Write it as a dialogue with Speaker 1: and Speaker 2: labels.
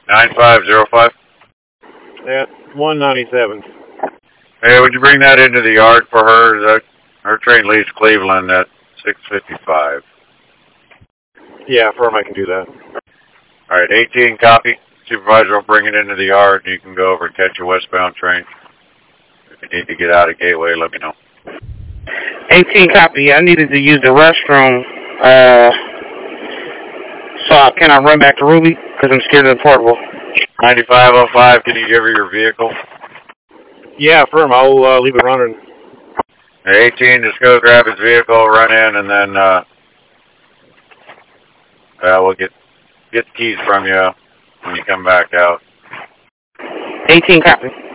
Speaker 1: 9505.
Speaker 2: That's 197.
Speaker 1: Hey, would you bring that into the yard for her? Her train leaves Cleveland at 6:55.
Speaker 2: Yeah, firm, I can do that.
Speaker 1: All right, 18 copy. Supervisor will bring it into the yard, and you can go over and catch a westbound train. If you need to get out of Gateway, let me know.
Speaker 3: 18 copy. I needed to use the restroom. So can I run back to Ruby? Because I'm scared of the portable.
Speaker 1: 9505, can you give her your vehicle?
Speaker 2: Yeah, firm, I'll leave it running.
Speaker 1: Hey, 18, just go grab his vehicle, run in, and then we'll get the keys from you when you come back out.
Speaker 3: 18 copy.